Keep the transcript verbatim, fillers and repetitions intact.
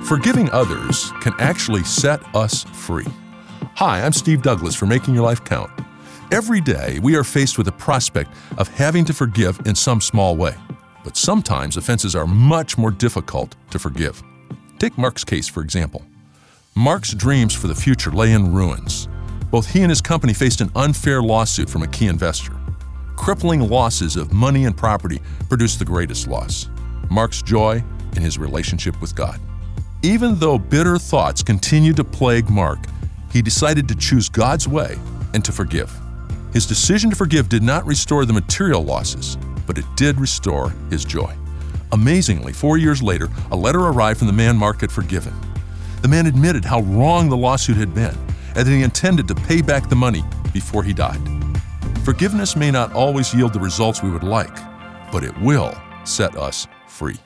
Forgiving others can actually set us free. Hi, I'm Steve Douglas for Making Your Life Count. Every day, we are faced with the prospect of having to forgive in some small way. But sometimes offenses are much more difficult to forgive. Take Mark's case, for example. Mark's dreams for the future lay in ruins. Both he and his company faced an unfair lawsuit from a key investor. Crippling losses of money and property produced the greatest loss: Mark's joy in his relationship with God. Even though bitter thoughts continued to plague Mark, he decided to choose God's way and to forgive. His decision to forgive did not restore the material losses, but it did restore his joy. Amazingly, four years later, a letter arrived from the man Mark had forgiven. The man admitted how wrong the lawsuit had been, and that he intended to pay back the money before he died. Forgiveness may not always yield the results we would like, but it will set us free.